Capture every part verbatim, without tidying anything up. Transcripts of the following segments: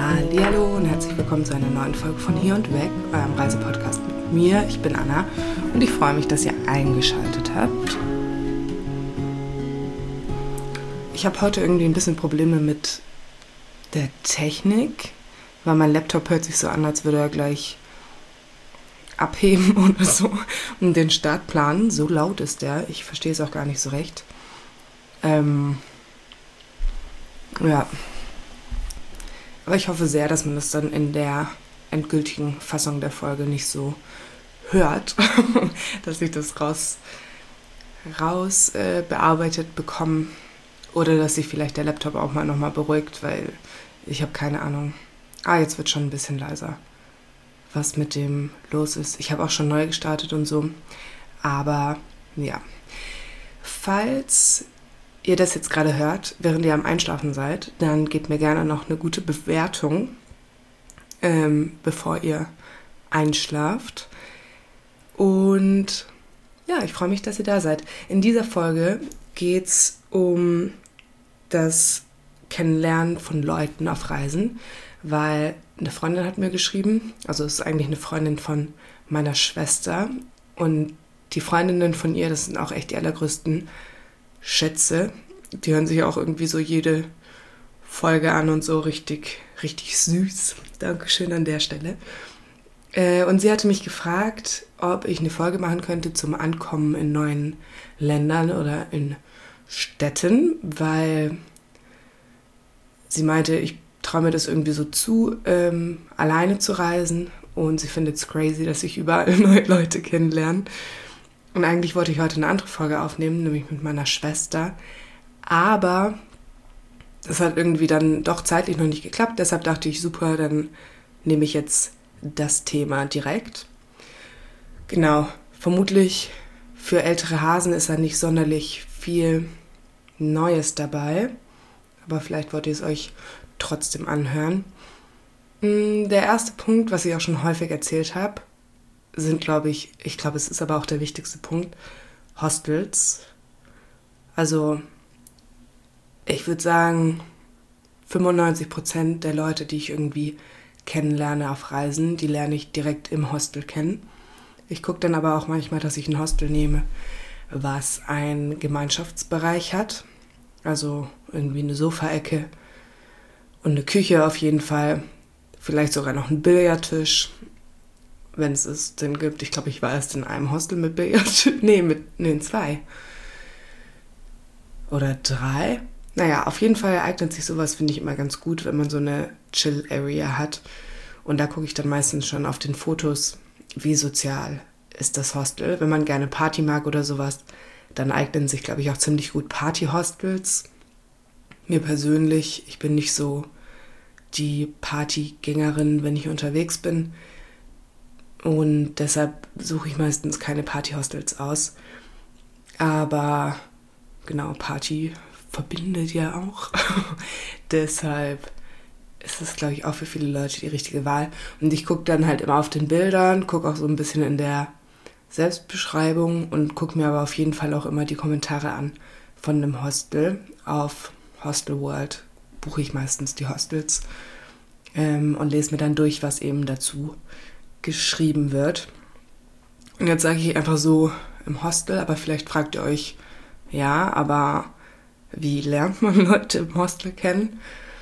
Hallihallo und herzlich willkommen zu einer neuen Folge von Hier und Weg, eurem Reisepodcast mit mir. Ich bin Anna und ich freue mich, dass ihr eingeschaltet habt. Ich habe heute irgendwie ein bisschen Probleme mit der Technik, weil mein Laptop hört sich so an, als würde er gleich abheben oder so und den Start planen. So laut ist der, ich verstehe es auch gar nicht so recht. Ähm, ja. Aber ich hoffe sehr, dass man das dann in der endgültigen Fassung der Folge nicht so hört, dass ich das raus, raus äh, bearbeitet bekomme oder dass sich vielleicht der Laptop auch mal nochmal beruhigt, weil ich habe keine Ahnung. Ah, jetzt wird schon ein bisschen leiser, was mit dem los ist. Ich habe auch schon neu gestartet und so, aber ja. Falls ihr das jetzt gerade hört, während ihr am Einschlafen seid, dann gebt mir gerne noch eine gute Bewertung, ähm, bevor ihr einschlaft. Und ja, ich freue mich, dass ihr da seid. In dieser Folge geht es um das Kennenlernen von Leuten auf Reisen, weil eine Freundin hat mir geschrieben, also es ist eigentlich eine Freundin von meiner Schwester und die Freundinnen von ihr, das sind auch echt die allergrößten Schätze. Die hören sich auch irgendwie so jede Folge an und so richtig, richtig süß. Dankeschön an der Stelle. Äh, und sie hatte mich gefragt, ob ich eine Folge machen könnte zum Ankommen in neuen Ländern oder in Städten, weil sie meinte, ich traue mir das irgendwie so zu, ähm, alleine zu reisen und sie findet es crazy, dass ich überall neue Leute kennenlerne. Und eigentlich wollte ich heute eine andere Folge aufnehmen, nämlich mit meiner Schwester. Aber das hat irgendwie dann doch zeitlich noch nicht geklappt. Deshalb dachte ich, super, dann nehme ich jetzt das Thema direkt. Genau, vermutlich für ältere Hasen ist da nicht sonderlich viel Neues dabei. Aber vielleicht wollt ihr es euch trotzdem anhören. Der erste Punkt, was ich auch schon häufig erzählt habe, sind, glaube ich, ich glaube, es ist aber auch der wichtigste Punkt, Hostels. Also, ich würde sagen, fünfundneunzig Prozent der Leute, die ich irgendwie kennenlerne auf Reisen, die lerne ich direkt im Hostel kennen. Ich gucke dann aber auch manchmal, dass ich ein Hostel nehme, was einen Gemeinschaftsbereich hat. Also irgendwie eine Sofaecke und eine Küche auf jeden Fall. Vielleicht sogar noch einen Billardtisch, wenn es es denn gibt. Ich glaube, ich war erst in einem Hostel mit Billard. nee, mit nee, in zwei. Oder drei. Naja, auf jeden Fall eignet sich sowas, finde ich, immer ganz gut, wenn man so eine Chill-Area hat. Und da gucke ich dann meistens schon auf den Fotos, wie sozial ist das Hostel. Wenn man gerne Party mag oder sowas, dann eignen sich, glaube ich, auch ziemlich gut Party-Hostels. Mir persönlich, ich bin nicht so die Partygängerin, wenn ich unterwegs bin. Und deshalb suche ich meistens keine Partyhostels aus. Aber genau, Party verbindet ja auch. Deshalb ist es, glaube ich, auch für viele Leute die richtige Wahl. Und ich gucke dann halt immer auf den Bildern, gucke auch so ein bisschen in der Selbstbeschreibung und gucke mir aber auf jeden Fall auch immer die Kommentare an von einem Hostel. Auf Hostel World buche ich meistens die Hostels ähm, und lese mir dann durch, was eben dazu geschrieben wird. Und jetzt sage ich einfach so im Hostel, aber vielleicht fragt ihr euch, ja, aber wie lernt man Leute im Hostel kennen?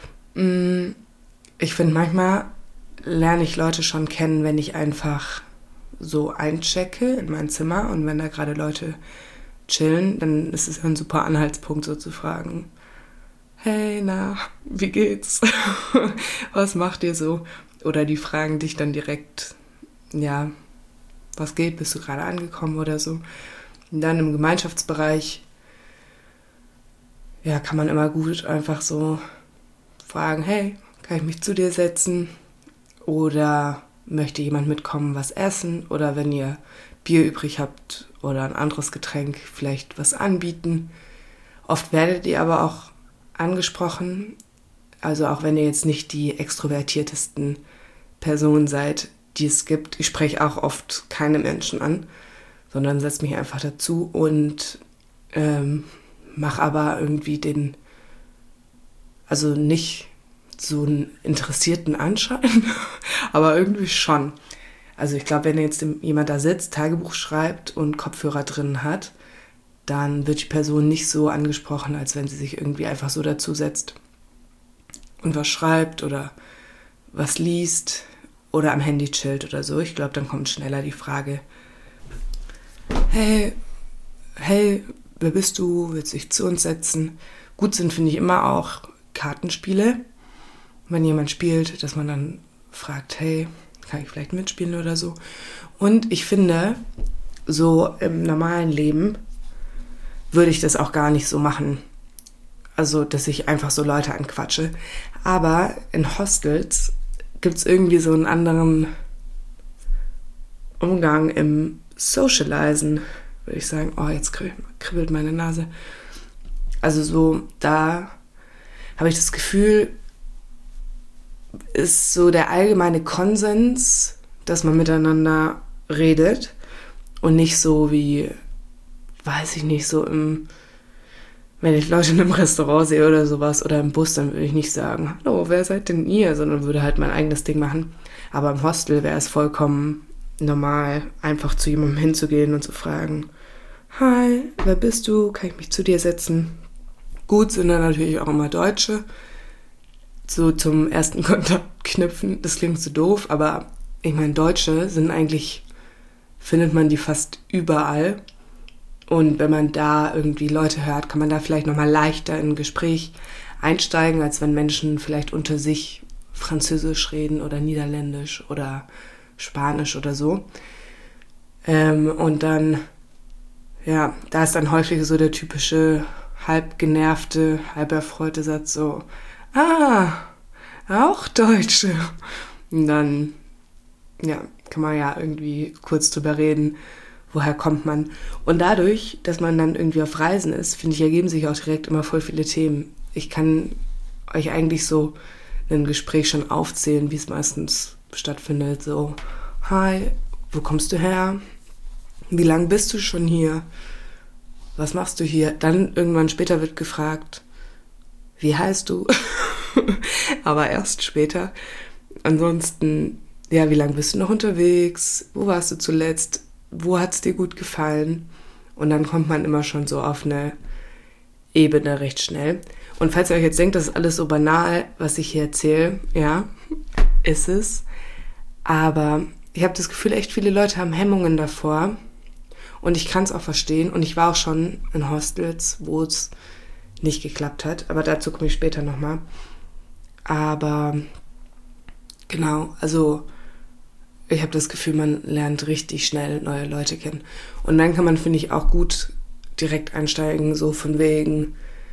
Ich finde, manchmal lerne ich Leute schon kennen, wenn ich einfach so einchecke in mein Zimmer und wenn da gerade Leute chillen, dann ist es ein super Anhaltspunkt, so zu fragen, hey, na, wie geht's? Was macht ihr so? Oder die fragen dich dann direkt, ja, was geht, bist du gerade angekommen oder so. Und dann im Gemeinschaftsbereich, ja, kann man immer gut einfach so fragen, hey, kann ich mich zu dir setzen? Oder möchte jemand mitkommen, was essen? Oder wenn ihr Bier übrig habt oder ein anderes Getränk, vielleicht was anbieten. Oft werdet ihr aber auch angesprochen, also auch wenn ihr jetzt nicht die extrovertiertesten Personen seid, die es gibt. Ich spreche auch oft keine Menschen an, sondern setze mich einfach dazu und ähm, mache aber irgendwie den, also nicht so einen interessierten Anschein, aber irgendwie schon. Also ich glaube, wenn jetzt jemand da sitzt, Tagebuch schreibt und Kopfhörer drin hat, dann wird die Person nicht so angesprochen, als wenn sie sich irgendwie einfach so dazusetzt und was schreibt oder was liest oder am Handy chillt oder so. Ich glaube, dann kommt schneller die Frage, hey, hey, wer bist du? Willst du dich zu uns setzen? Gut sind, finde ich, immer auch Kartenspiele. Wenn jemand spielt, dass man dann fragt, hey, kann ich vielleicht mitspielen oder so. Und ich finde, so im normalen Leben würde ich das auch gar nicht so machen. Also, dass ich einfach so Leute anquatsche. Aber in Hostels gibt es irgendwie so einen anderen Umgang im Socializen, würde ich sagen. Oh, jetzt kribbelt meine Nase. Also so, da habe ich das Gefühl, ist so der allgemeine Konsens, dass man miteinander redet und nicht so wie, weiß ich nicht, so im, wenn ich Leute in einem Restaurant sehe oder sowas oder im Bus, dann würde ich nicht sagen, hallo, wer seid denn ihr? Sondern würde halt mein eigenes Ding machen. Aber im Hostel wäre es vollkommen normal, einfach zu jemandem hinzugehen und zu fragen, hi, wer bist du? Kann ich mich zu dir setzen? Gut sind dann natürlich auch immer Deutsche. So zum ersten Kontakt knüpfen, das klingt so doof, aber ich meine, Deutsche sind eigentlich, findet man die fast überall. Und wenn man da irgendwie Leute hört, kann man da vielleicht nochmal leichter in ein Gespräch einsteigen, als wenn Menschen vielleicht unter sich Französisch reden oder Niederländisch oder Spanisch oder so. Ähm, und dann, ja, da ist dann häufig so der typische halb genervte, halb erfreute Satz so, ah, auch Deutsche. Und dann, ja, kann man ja irgendwie kurz drüber reden, woher kommt man. Und dadurch, dass man dann irgendwie auf Reisen ist, finde ich, ergeben sich auch direkt immer voll viele Themen. Ich kann euch eigentlich so ein Gespräch schon aufzählen, wie es meistens stattfindet. So, hi, wo kommst du her? Wie lange bist du schon hier? Was machst du hier? Dann irgendwann später wird gefragt, wie heißt du? Aber erst später. Ansonsten, ja, wie lange bist du noch unterwegs? Wo warst du zuletzt? Wo hat es dir gut gefallen? Und dann kommt man immer schon so auf eine Ebene recht schnell. Und falls ihr euch jetzt denkt, das ist alles so banal, was ich hier erzähle, ja, ist es. Aber ich habe das Gefühl, echt viele Leute haben Hemmungen davor. Und ich kann es auch verstehen. Und ich war auch schon in Hostels, wo es nicht geklappt hat. Aber dazu komme ich später nochmal. Aber genau, also ich habe das Gefühl, man lernt richtig schnell neue Leute kennen. Und dann kann man, finde ich, auch gut direkt einsteigen, so von wegen,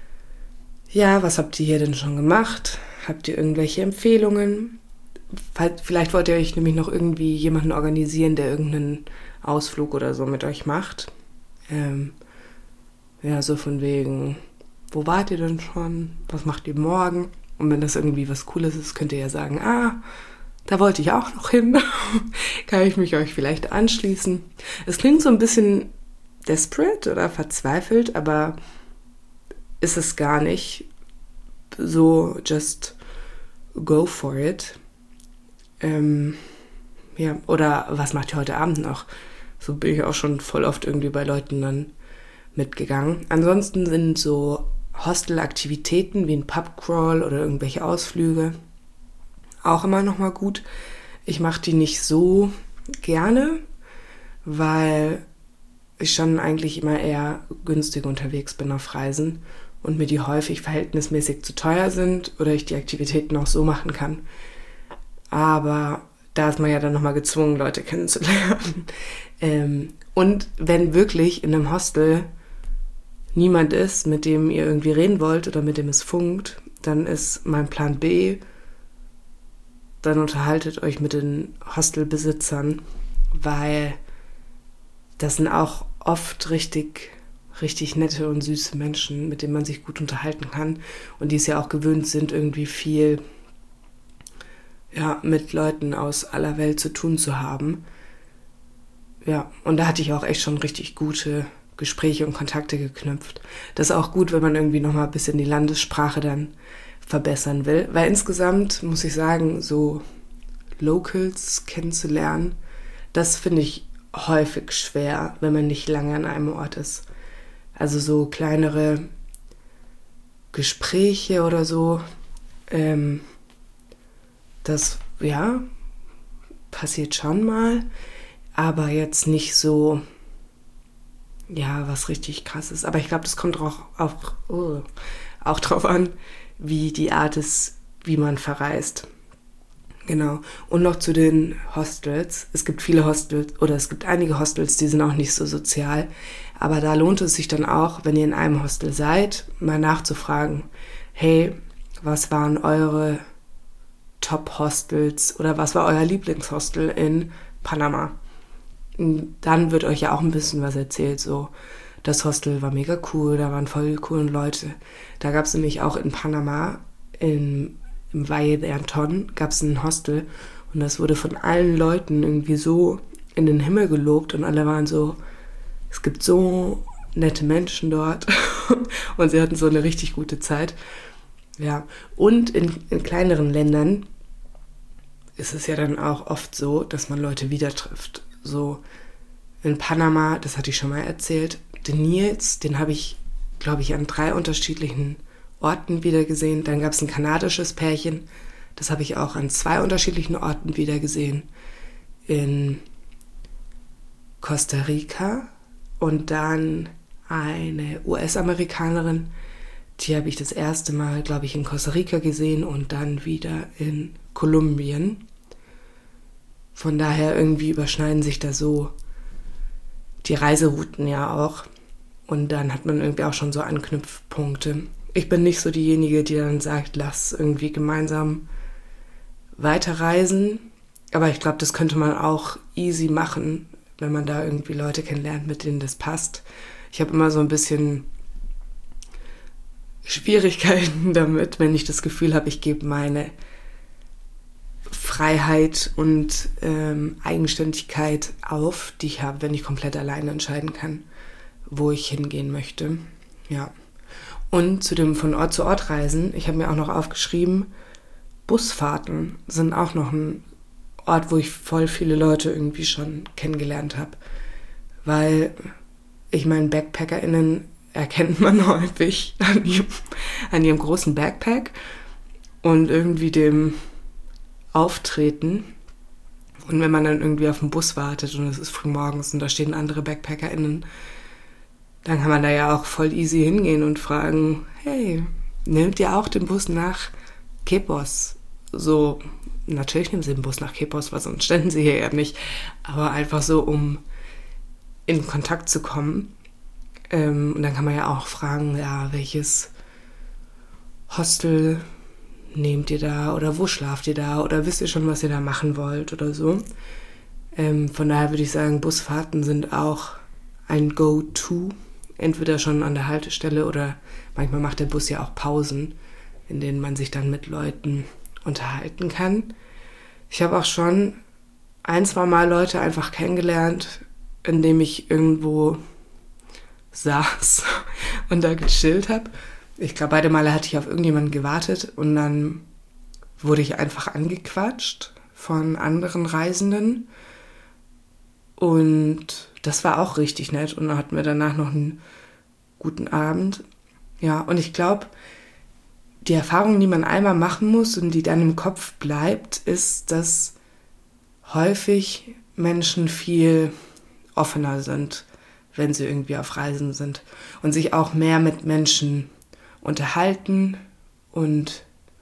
ja, was habt ihr hier denn schon gemacht? Habt ihr irgendwelche Empfehlungen? Vielleicht wollt ihr euch nämlich noch irgendwie jemanden organisieren, der irgendeinen Ausflug oder so mit euch macht. Ähm, ja, so von wegen, wo wart ihr denn schon? Was macht ihr morgen? Und wenn das irgendwie was Cooles ist, könnt ihr ja sagen, ah, da wollte ich auch noch hin. Kann ich mich euch vielleicht anschließen? Es klingt so ein bisschen desperate oder verzweifelt, aber ist es gar nicht. So, just go for it. Ähm, ja, oder was macht ihr heute Abend noch? So bin ich auch schon voll oft irgendwie bei Leuten dann mitgegangen. Ansonsten sind so Hostelaktivitäten wie ein Pubcrawl oder irgendwelche Ausflüge auch immer noch mal gut. Ich mache die nicht so gerne, weil ich schon eigentlich immer eher günstig unterwegs bin auf Reisen und mir die häufig verhältnismäßig zu teuer sind oder ich die Aktivitäten auch so machen kann. Aber da ist man ja dann nochmal gezwungen, Leute kennenzulernen. Ähm, und wenn wirklich in einem Hostel niemand ist, mit dem ihr irgendwie reden wollt oder mit dem es funkt, dann ist mein Plan B, dann unterhaltet euch mit den Hostelbesitzern, weil das sind auch oft richtig, richtig nette und süße Menschen, mit denen man sich gut unterhalten kann und die es ja auch gewöhnt sind, irgendwie viel ja, mit Leuten aus aller Welt zu tun zu haben. Ja, und da hatte ich auch echt schon richtig gute Gespräche und Kontakte geknüpft. Das ist auch gut, wenn man irgendwie nochmal ein bisschen die Landessprache dann verbessern will. Weil insgesamt muss ich sagen, so Locals kennenzulernen, das finde ich häufig schwer, wenn man nicht lange an einem Ort ist. Also so kleinere Gespräche oder so, ähm, das, ja, passiert schon mal, aber jetzt nicht so, ja, was richtig krass ist. Aber ich glaube, das kommt auch, auch, oh, auch drauf an, wie die Art ist, wie man verreist. Genau. Und noch zu den Hostels. Es gibt viele Hostels, oder es gibt einige Hostels, die sind auch nicht so sozial. Aber da lohnt es sich dann auch, wenn ihr in einem Hostel seid, mal nachzufragen, hey, was waren eure Top-Hostels oder was war euer Lieblingshostel in Panama? Und dann wird euch ja auch ein bisschen was erzählt, so, das Hostel war mega cool, da waren voll coole Leute. Da gab es nämlich auch in Panama, in, im Valle de Anton, gab es ein Hostel und das wurde von allen Leuten irgendwie so in den Himmel gelobt und alle waren so, es gibt so nette Menschen dort und sie hatten so eine richtig gute Zeit. Ja, und in, in kleineren Ländern ist es ja dann auch oft so, dass man Leute wieder trifft. So in Panama, das hatte ich schon mal erzählt, den Nils, den habe ich, glaube ich, an drei unterschiedlichen Orten wieder gesehen. Dann gab es ein kanadisches Pärchen, das habe ich auch an zwei unterschiedlichen Orten wieder gesehen. In Costa Rica und dann eine U S-Amerikanerin, die habe ich das erste Mal, glaube ich, in Costa Rica gesehen und dann wieder in Kolumbien. Von daher irgendwie überschneiden sich da so die Reiserouten ja auch. Und dann hat man irgendwie auch schon so Anknüpfpunkte. Ich bin nicht so diejenige, die dann sagt, lass irgendwie gemeinsam weiterreisen. Aber ich glaube, das könnte man auch easy machen, wenn man da irgendwie Leute kennenlernt, mit denen das passt. Ich habe immer so ein bisschen Schwierigkeiten damit, wenn ich das Gefühl habe, ich gebe meine Freiheit und ähm, Eigenständigkeit auf, die ich habe, wenn ich komplett alleine entscheiden kann, wo ich hingehen möchte. Ja. Und zu dem von Ort zu Ort Reisen, ich habe mir auch noch aufgeschrieben, Busfahrten sind auch noch ein Ort, wo ich voll viele Leute irgendwie schon kennengelernt habe. Weil, ich meine, BackpackerInnen erkennt man häufig an ihrem, an ihrem großen Backpack und irgendwie dem Auftreten. Und wenn man dann irgendwie auf den Bus wartet und es ist früh morgens und da stehen andere BackpackerInnen, dann kann man da ja auch voll easy hingehen und fragen, hey, nehmt ihr auch den Bus nach Quepos? So, natürlich nehmen sie den Bus nach Quepos, weil sonst ständen sie hier ja nicht. Aber einfach so, um in Kontakt zu kommen. Ähm, und dann kann man ja auch fragen, ja, welches Hostel nehmt ihr da oder wo schlaft ihr da oder wisst ihr schon, was ihr da machen wollt oder so. Ähm, von daher würde ich sagen, Busfahrten sind auch ein Go-To. Entweder schon an der Haltestelle oder manchmal macht der Bus ja auch Pausen, in denen man sich dann mit Leuten unterhalten kann. Ich habe auch schon ein, zwei Mal Leute einfach kennengelernt, indem ich irgendwo saß und da gechillt habe. Ich glaube, beide Male hatte ich auf irgendjemanden gewartet und dann wurde ich einfach angequatscht von anderen Reisenden und das war auch richtig nett und dann hatten wir danach noch einen guten Abend. Ja, und ich glaube, die Erfahrung, die man einmal machen muss und die dann im Kopf bleibt, ist, dass häufig Menschen viel offener sind, wenn sie irgendwie auf Reisen sind und sich auch mehr mit Menschen unterhalten und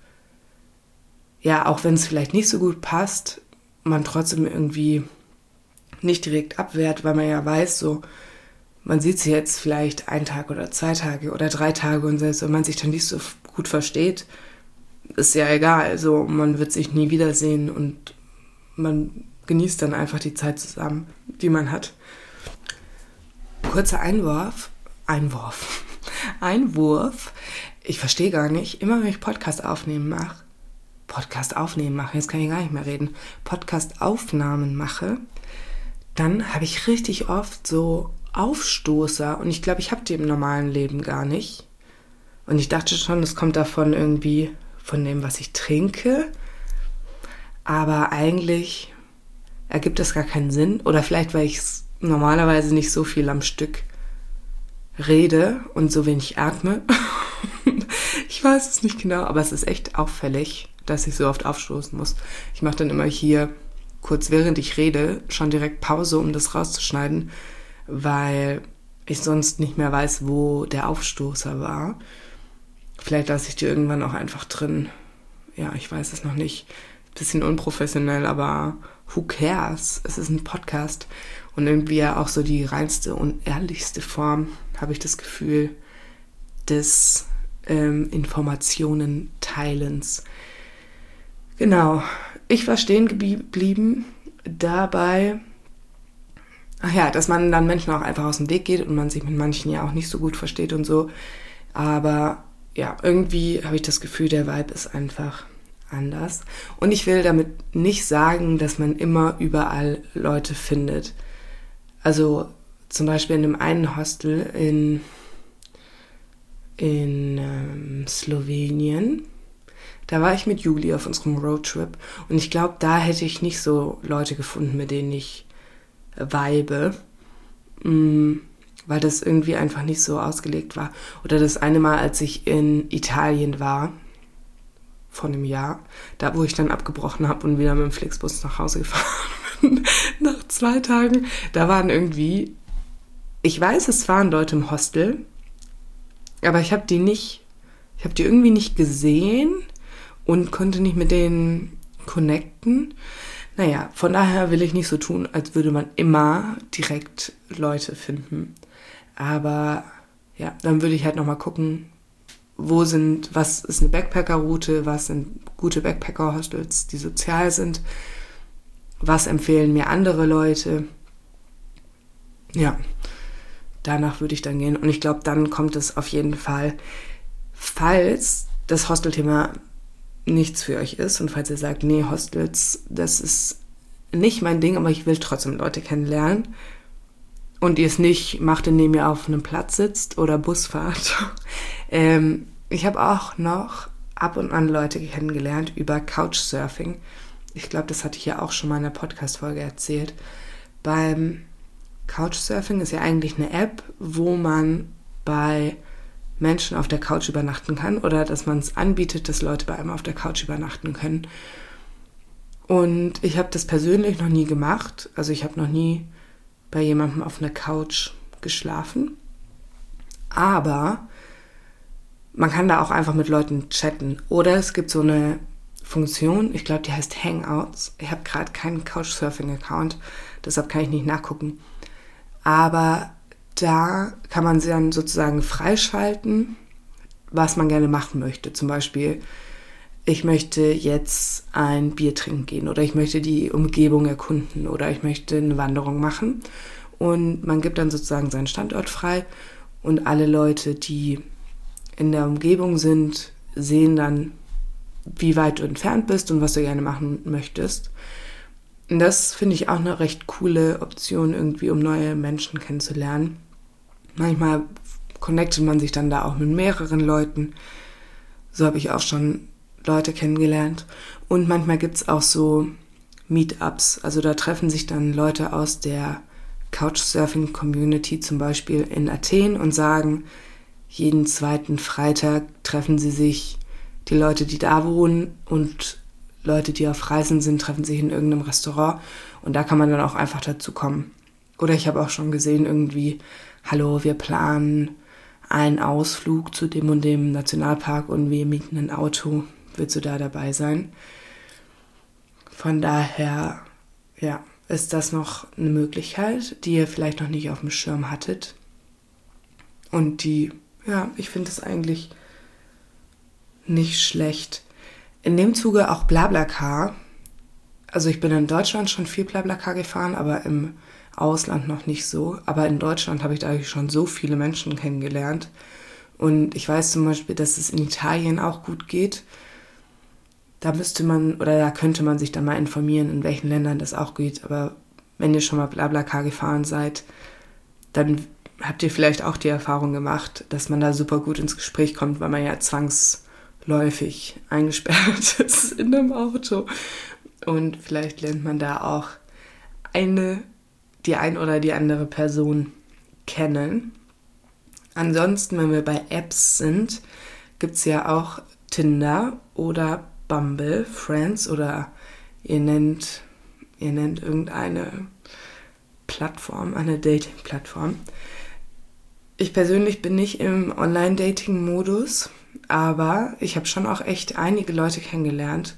ja, auch wenn es vielleicht nicht so gut passt, man trotzdem irgendwie nicht direkt abwehrt, weil man ja weiß, so, man sieht sie jetzt vielleicht einen Tag oder zwei Tage oder drei Tage und selbst wenn man sich dann nicht so gut versteht, ist ja egal, so, man wird sich nie wiedersehen und man genießt dann einfach die Zeit zusammen, die man hat. Kurzer Einwurf, Einwurf, Einwurf, ich verstehe gar nicht, immer wenn ich Podcast aufnehmen mache, Podcast aufnehmen mache, jetzt kann ich gar nicht mehr reden, Podcast-Aufnahmen mache, dann habe ich richtig oft so Aufstoßer und ich glaube, ich habe die im normalen Leben gar nicht. Und ich dachte schon, das kommt davon irgendwie, von dem, was ich trinke. Aber eigentlich ergibt das gar keinen Sinn. Oder vielleicht, weil ich normalerweise nicht so viel am Stück rede und so wenig atme. Ich weiß es nicht genau, aber es ist echt auffällig, dass ich so oft aufstoßen muss. Ich mache dann immer hier kurz während ich rede schon direkt Pause, um das rauszuschneiden, weil ich sonst nicht mehr weiß, wo der Aufstoßer war. Vielleicht lasse ich die irgendwann auch einfach drin. Ja, ich weiß es noch nicht. Bisschen unprofessionell, aber who cares? Es ist ein Podcast und irgendwie ja auch so die reinste und ehrlichste Form, habe ich das Gefühl, des ähm, Informationen-Teilens. Genau, ich war stehen geblieben dabei, ach ja, dass man dann Menschen auch einfach aus dem Weg geht und man sich mit manchen ja auch nicht so gut versteht und so, aber ja, irgendwie habe ich das Gefühl, der Vibe ist einfach anders. Und ich will damit nicht sagen, dass man immer überall Leute findet. Also zum Beispiel in dem einen Hostel in, in ähm, Slowenien, da war ich mit Juli auf unserem Roadtrip und ich glaube, da hätte ich nicht so Leute gefunden, mit denen ich vibe, mh, weil das irgendwie einfach nicht so ausgelegt war. Oder das eine Mal, als ich in Italien war, vor einem Jahr, da wo ich dann abgebrochen habe und wieder mit dem Flixbus nach Hause gefahren bin, nach zwei Tagen, da waren irgendwie, ich weiß, es waren Leute im Hostel, aber ich habe die nicht, ich habe die irgendwie nicht gesehen und konnte nicht mit denen connecten. Naja, von daher will ich nicht so tun, als würde man immer direkt Leute finden. Aber ja, dann würde ich halt nochmal gucken, wo sind, was ist eine Backpacker-Route, was sind gute Backpacker-Hostels, die sozial sind, was empfehlen mir andere Leute. Ja, danach würde ich dann gehen. Und ich glaube, dann kommt es auf jeden Fall, falls das Hostelthema nichts für euch ist und falls ihr sagt, nee, Hostels, das ist nicht mein Ding, aber ich will trotzdem Leute kennenlernen und ihr es nicht macht, indem ihr auf einem Platz sitzt oder Bus fahrt. ähm, ich habe auch noch ab und an Leute kennengelernt über Couchsurfing. Ich glaube, das hatte ich ja auch schon mal in der Podcast-Folge erzählt. Beim Couchsurfing ist ja eigentlich eine App, wo man bei Menschen auf der Couch übernachten kann oder dass man es anbietet, dass Leute bei einem auf der Couch übernachten können. Und ich habe das persönlich noch nie gemacht. Also ich habe noch nie bei jemandem auf einer Couch geschlafen. Aber man kann da auch einfach mit Leuten chatten. Oder es gibt so eine Funktion, ich glaube, die heißt Hangouts. Ich habe gerade keinen Couchsurfing-Account, deshalb kann ich nicht nachgucken. Aber da kann man sie dann sozusagen freischalten, was man gerne machen möchte. Zum Beispiel, ich möchte jetzt ein Bier trinken gehen oder ich möchte die Umgebung erkunden oder ich möchte eine Wanderung machen. Und man gibt dann sozusagen seinen Standort frei und alle Leute, die in der Umgebung sind, sehen dann, wie weit du entfernt bist und was du gerne machen möchtest. Und das finde ich auch eine recht coole Option irgendwie, um neue Menschen kennenzulernen. Manchmal connectet man sich dann da auch mit mehreren Leuten. So habe ich auch schon Leute kennengelernt. Und manchmal gibt es auch so Meetups. Also da treffen sich dann Leute aus der Couchsurfing-Community zum Beispiel in Athen und sagen, jeden zweiten Freitag treffen sie sich, die Leute, die da wohnen und Leute, die auf Reisen sind, treffen sich in irgendeinem Restaurant und da kann man dann auch einfach dazu kommen. Oder ich habe auch schon gesehen irgendwie, hallo, wir planen einen Ausflug zu dem und dem Nationalpark und wir mieten ein Auto, willst du da dabei sein? Von daher, ja, ist das noch eine Möglichkeit, die ihr vielleicht noch nicht auf dem Schirm hattet. Und die, ja, ich finde es eigentlich nicht schlecht. In dem Zuge auch BlaBlaCar. Also ich bin in Deutschland schon viel BlaBlaCar gefahren, aber im Ausland noch nicht so. Aber in Deutschland habe ich da schon so viele Menschen kennengelernt. Und ich weiß zum Beispiel, dass es in Italien auch gut geht. Da müsste man, oder da könnte man sich dann mal informieren, in welchen Ländern das auch geht. Aber wenn ihr schon mal BlaBlaCar gefahren seid, dann habt ihr vielleicht auch die Erfahrung gemacht, dass man da super gut ins Gespräch kommt, weil man ja zwangsläufig läufig eingesperrt ist in einem Auto. Und vielleicht lernt man da auch eine, die ein oder die andere Person kennen. Ansonsten, wenn wir bei Apps sind, gibt es ja auch Tinder oder Bumble, Friends oder ihr nennt, ihr nennt irgendeine Plattform, eine Dating-Plattform. Ich persönlich bin nicht im Online-Dating-Modus, aber ich habe schon auch echt einige Leute kennengelernt,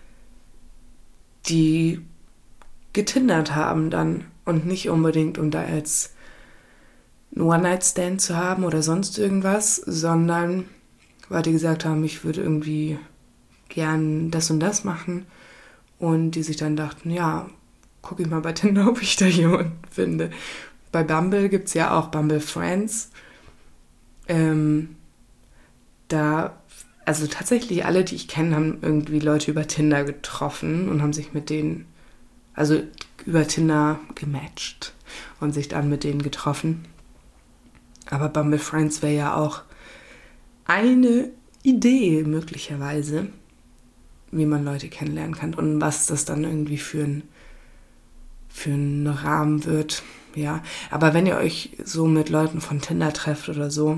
die getindert haben dann und nicht unbedingt, um da jetzt einen One-Night-Stand zu haben oder sonst irgendwas, sondern weil die gesagt haben, ich würde irgendwie gern das und das machen und die sich dann dachten, ja, gucke ich mal bei Tinder, ob ich da jemanden finde. Bei Bumble gibt es ja auch Bumble Friends. Ähm, da, also tatsächlich alle, die ich kenne, haben irgendwie Leute über Tinder getroffen und haben sich mit denen, also über Tinder gematcht und sich dann mit denen getroffen. Aber Bumble Friends wäre ja auch eine Idee möglicherweise, wie man Leute kennenlernen kann und was das dann irgendwie für ein, für einen Rahmen wird. Ja, aber wenn ihr euch so mit Leuten von Tinder trefft oder so,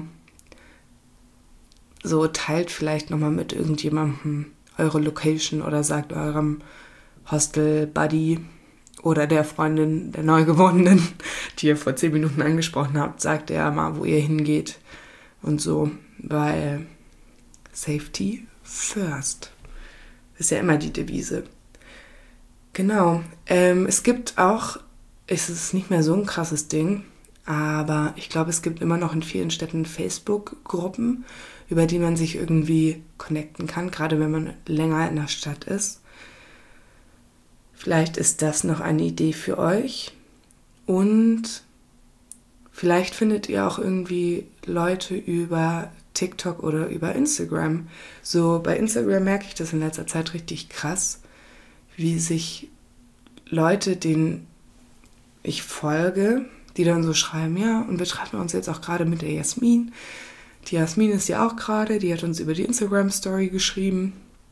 so teilt vielleicht nochmal mit irgendjemandem eure Location oder sagt eurem Hostel-Buddy oder der Freundin, der Neugeborenen, die ihr vor zehn Minuten angesprochen habt, sagt er mal, wo ihr hingeht und so, weil Safety first ist ja immer die Devise. Genau, ähm, es gibt auch, es ist nicht mehr so ein krasses Ding, aber ich glaube, es gibt immer noch in vielen Städten Facebook-Gruppen, über die man sich irgendwie connecten kann, gerade wenn man länger in der Stadt ist. Vielleicht ist das noch eine Idee für euch und vielleicht findet ihr auch irgendwie Leute über TikTok oder über Instagram. So bei Instagram merke ich das in letzter Zeit richtig krass, wie sich Leute, denen ich folge, die dann so schreiben, ja, und wir treffen uns jetzt auch gerade mit der Jasmin. Die Jasmin ist ja auch gerade, die hat uns über die Instagram-Story geschrieben.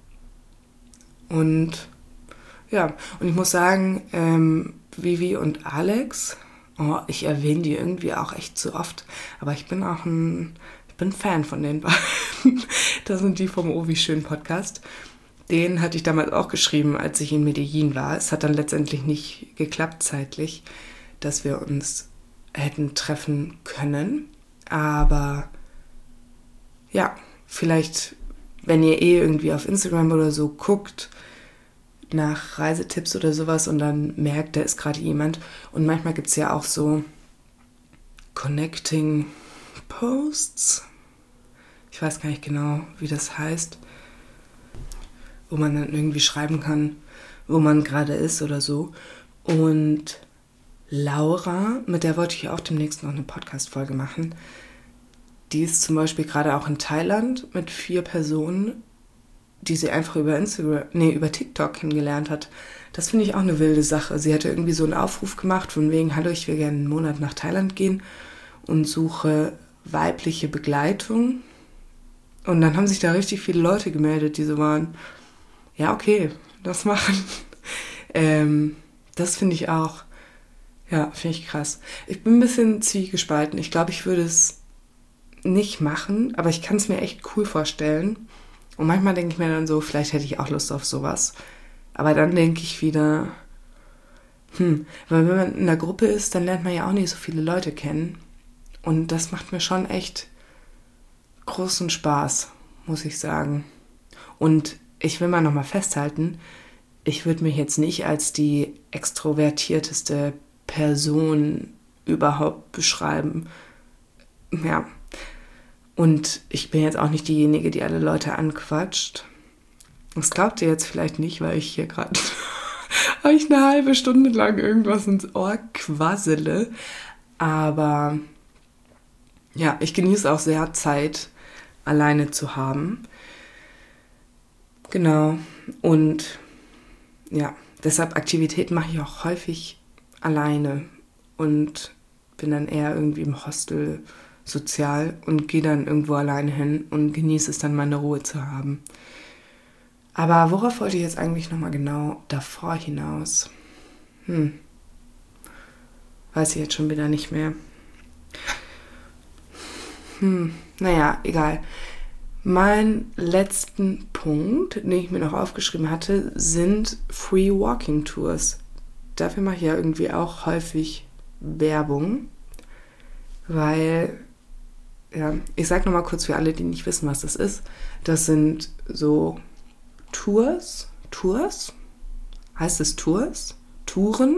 Und ja, und ich muss sagen, ähm, Vivi und Alex, oh, ich erwähne die irgendwie auch echt zu oft, aber ich bin auch ein, ich bin Fan von den beiden. Das sind die vom Oh, wie schön Podcast. Den hatte ich damals auch geschrieben, als ich in Medellin war. Es hat dann letztendlich nicht geklappt zeitlich, dass wir uns hätten treffen können. Aber ja, vielleicht, wenn ihr eh irgendwie auf Instagram oder so guckt, nach Reisetipps oder sowas und dann merkt, da ist gerade jemand. Und manchmal gibt es ja auch so Connecting Posts. Ich weiß gar nicht genau, wie das heißt. Wo man dann irgendwie schreiben kann, wo man gerade ist oder so. Und Laura, mit der wollte ich auch demnächst noch eine Podcast-Folge machen. Die ist zum Beispiel gerade auch in Thailand mit vier Personen, die sie einfach über Instagram, nee, über TikTok kennengelernt hat. Das finde ich auch eine wilde Sache. Sie hatte irgendwie so einen Aufruf gemacht von wegen, hallo, ich will gerne einen Monat nach Thailand gehen und suche weibliche Begleitung. Und dann haben sich da richtig viele Leute gemeldet, die so waren, ja, okay, das machen. ähm, das finde ich auch, ja, finde ich krass. Ich bin ein bisschen zwiegespalten. Ich glaube, ich würde es nicht machen, aber ich kann es mir echt cool vorstellen. Und manchmal denke ich mir dann so, vielleicht hätte ich auch Lust auf sowas. Aber dann denke ich wieder, hm, weil wenn man in einer Gruppe ist, dann lernt man ja auch nicht so viele Leute kennen. Und das macht mir schon echt großen Spaß, muss ich sagen. Und ich will mal nochmal festhalten, ich würde mich jetzt nicht als die extrovertierteste Person überhaupt beschreiben. Ja. Und ich bin jetzt auch nicht diejenige, die alle Leute anquatscht. Das glaubt ihr jetzt vielleicht nicht, weil ich hier gerade euch eine halbe Stunde lang irgendwas ins Ohr quassele. Aber ja, ich genieße auch sehr Zeit, alleine zu haben. Genau. Und ja, deshalb Aktivitäten mache ich auch häufig alleine und bin dann eher irgendwie im Hostel sozial und gehe dann irgendwo alleine hin und genieße es dann, meine Ruhe zu haben. Aber worauf wollte ich jetzt eigentlich nochmal genau davor hinaus? Hm. Weiß ich jetzt schon wieder nicht mehr. Hm, naja, egal. Mein letzten Punkt, den ich mir noch aufgeschrieben hatte, sind Free Walking Tours. Dafür mache ich ja irgendwie auch häufig Werbung, weil, ja, ich sage nochmal kurz für alle, die nicht wissen, was das ist. Das sind so Tours, Tours, heißt es Tours? Touren?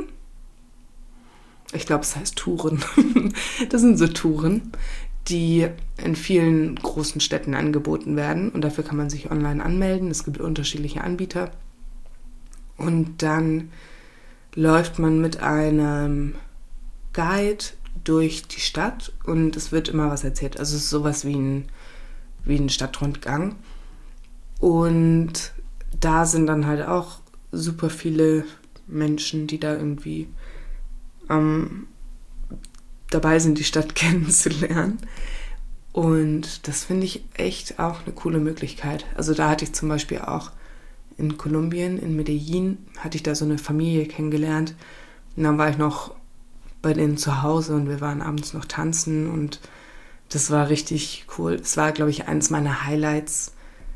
Ich glaube, es heißt Touren. Das sind so Touren, die in vielen großen Städten angeboten werden und dafür kann man sich online anmelden. Es gibt unterschiedliche Anbieter und dann läuft man mit einem Guide durch die Stadt und es wird immer was erzählt. Also es ist sowas wie ein, wie ein Stadtrundgang und da sind dann halt auch super viele Menschen, die da irgendwie ähm, dabei sind, die Stadt kennenzulernen. Und das finde ich echt auch eine coole Möglichkeit. Also da hatte ich zum Beispiel auch in Kolumbien, in Medellin, hatte ich da so eine Familie kennengelernt. Und dann war ich noch bei denen zu Hause und wir waren abends noch tanzen und das war richtig cool. Es war, glaube ich, eines meiner Highlights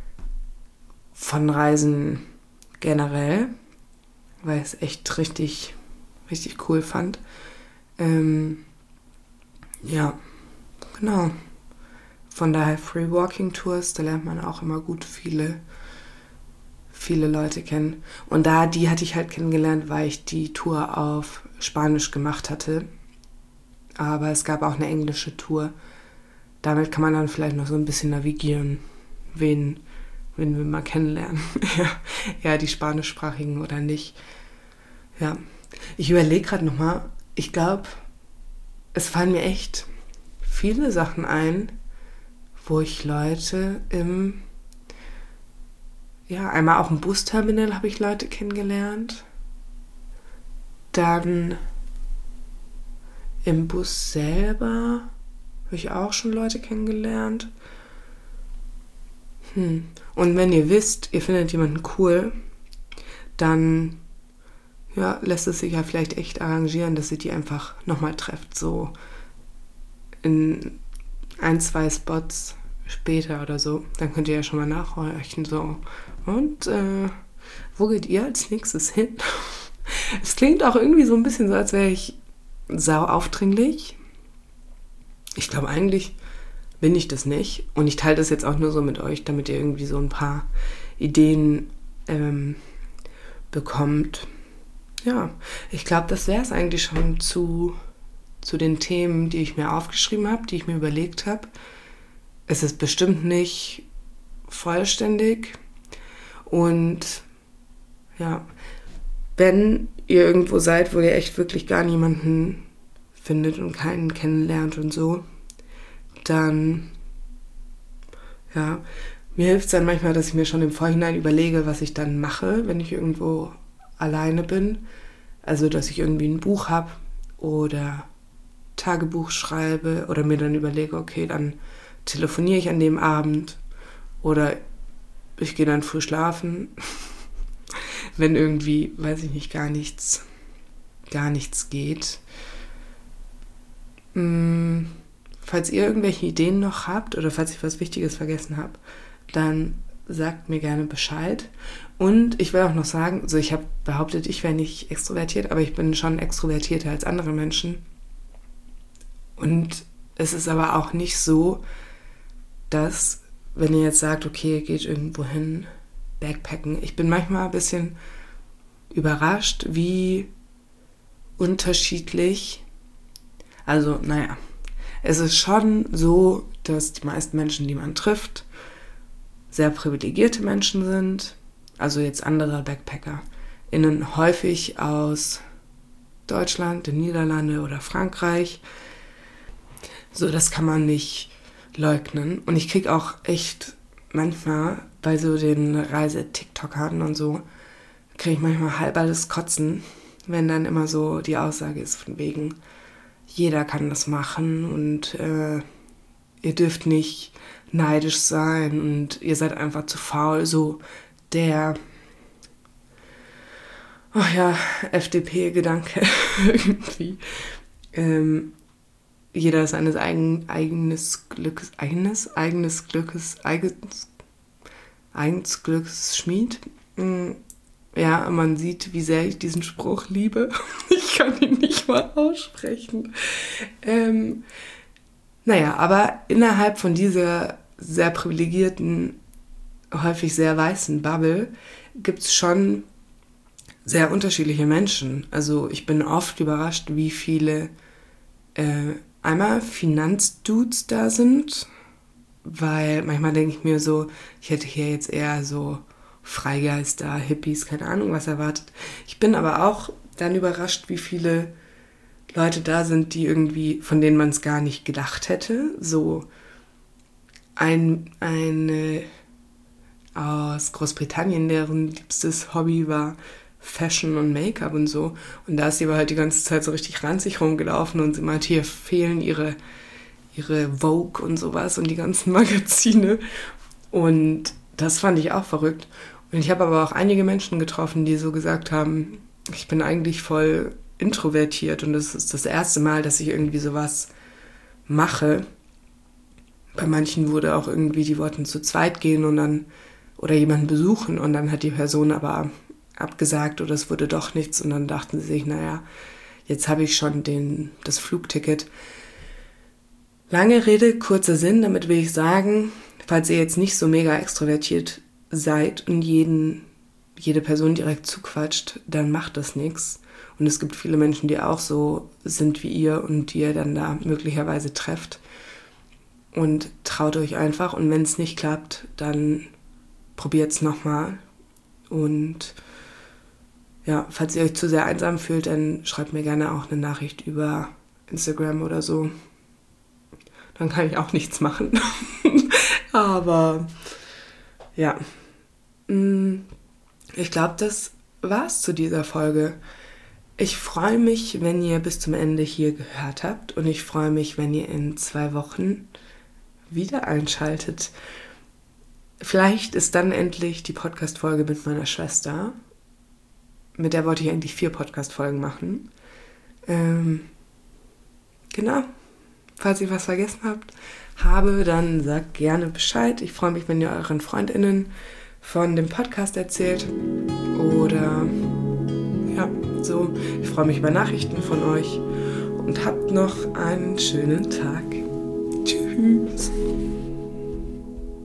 von Reisen generell, weil ich es echt richtig, richtig cool fand. Ähm, ja, genau. Von daher Free Walking Tours, da lernt man auch immer gut viele, viele Leute kennen. Und da, die hatte ich halt kennengelernt, weil ich die Tour auf Spanisch gemacht hatte. Aber es gab auch eine englische Tour. Damit kann man dann vielleicht noch so ein bisschen navigieren, wen, wen wir mal kennenlernen. ja, ja, die Spanischsprachigen oder nicht. Ja, ich überlege gerade nochmal, ich glaube, es fallen mir echt viele Sachen ein, wo ich Leute im, ja, einmal auch im Busterminal habe ich Leute kennengelernt. Dann im Bus selber habe ich auch schon Leute kennengelernt. Hm. Und wenn ihr wisst, ihr findet jemanden cool, dann ja, lässt es sich ja vielleicht echt arrangieren, dass ihr die einfach nochmal trefft, so in ein, zwei Spots später oder so. Dann könnt ihr ja schon mal nachhorchen, so. Und äh, wo geht ihr als nächstes hin? Es klingt auch irgendwie so ein bisschen so, als wäre ich sau aufdringlich. Ich glaube, eigentlich bin ich das nicht. Und ich teile das jetzt auch nur so mit euch, damit ihr irgendwie so ein paar Ideen ähm, bekommt. Ja, ich glaube, das wäre es eigentlich schon zu, zu den Themen, die ich mir aufgeschrieben habe, die ich mir überlegt habe. Es ist bestimmt nicht vollständig. Und ja, wenn ihr irgendwo seid, wo ihr echt wirklich gar niemanden findet und keinen kennenlernt und so, dann, ja, mir hilft es dann manchmal, dass ich mir schon im Vorhinein überlege, was ich dann mache, wenn ich irgendwo alleine bin. Also, dass ich irgendwie ein Buch habe oder Tagebuch schreibe oder mir dann überlege, okay, dann telefoniere ich an dem Abend oder ich gehe dann früh schlafen, wenn irgendwie, weiß ich nicht, gar nichts, gar nichts geht. Hm, falls ihr irgendwelche Ideen noch habt oder falls ich was Wichtiges vergessen habe, dann sagt mir gerne Bescheid. Und ich will auch noch sagen, also ich habe behauptet, ich wäre nicht extrovertiert, aber ich bin schon extrovertierter als andere Menschen. Und es ist aber auch nicht so, dass, wenn ihr jetzt sagt, okay, ihr geht irgendwo hin, Backpacken, ich bin manchmal ein bisschen überrascht, wie unterschiedlich, also naja, es ist schon so, dass die meisten Menschen, die man trifft, sehr privilegierte Menschen sind, also jetzt andere BackpackerInnen häufig aus Deutschland, den Niederlanden oder Frankreich. So, das kann man nicht leugnen. Und ich kriege auch echt manchmal bei so den Reise-TikTokern und so, kriege ich manchmal halb alles Kotzen, wenn dann immer so die Aussage ist von wegen, jeder kann das machen und äh, ihr dürft nicht neidisch sein und ihr seid einfach zu faul. So der, oh ja, F D P-Gedanke irgendwie. Ähm, jeder ist eines eigen, eigenes Glückes, eigenes, eigenes Glückes, eigenes, eigenes Glückes Schmied. Ja, man sieht, wie sehr ich diesen Spruch liebe. Ich kann ihn nicht mal aussprechen. Ähm, naja, aber innerhalb von dieser sehr privilegierten, häufig sehr weißen Bubble gibt es schon sehr unterschiedliche Menschen. Also ich bin oft überrascht, wie viele äh, einmal Finanzdudes da sind, weil manchmal denke ich mir so, ich hätte hier jetzt eher so Freigeister, Hippies, keine Ahnung was erwartet. Ich bin aber auch dann überrascht, wie viele Leute da sind, die irgendwie, von denen man es gar nicht gedacht hätte. So ein, eine aus Großbritannien, deren liebstes Hobby war Fashion und Make-up und so. Und da ist sie aber halt die ganze Zeit so richtig ranzig rumgelaufen und sie meinte, hier fehlen ihre, ihre Vogue und sowas und die ganzen Magazine. Und das fand ich auch verrückt. Und ich habe aber auch einige Menschen getroffen, die so gesagt haben, ich bin eigentlich voll introvertiert und das ist das erste Mal, dass ich irgendwie sowas mache. Bei manchen wurde auch irgendwie, die wollten zu zweit gehen und dann oder jemanden besuchen und dann hat die Person aber abgesagt oder es wurde doch nichts und dann dachten sie sich, naja, jetzt habe ich schon den, das Flugticket. Lange Rede, kurzer Sinn, damit will ich sagen, falls ihr jetzt nicht so mega extrovertiert seid und jeden, jede Person direkt zuquatscht, dann macht das nichts. Und es gibt viele Menschen, die auch so sind wie ihr und die ihr dann da möglicherweise trefft. Und traut euch einfach und wenn es nicht klappt, dann probiert es nochmal. Und ja, falls ihr euch zu sehr einsam fühlt, dann schreibt mir gerne auch eine Nachricht über Instagram oder so. Dann kann ich auch nichts machen. Aber ja, ich glaube, das war's zu dieser Folge. Ich freue mich, wenn ihr bis zum Ende hier gehört habt und ich freue mich, wenn ihr in zwei Wochen wieder einschaltet. Vielleicht ist dann endlich die Podcast-Folge mit meiner Schwester. Mit der wollte ich eigentlich vier Podcast-Folgen machen. Ähm, genau. Falls ihr was vergessen habt, habe, dann sagt gerne Bescheid. Ich freue mich, wenn ihr euren FreundInnen von dem Podcast erzählt. Oder ja, so. Ich freue mich über Nachrichten von euch. Und habt noch einen schönen Tag. Tschüss.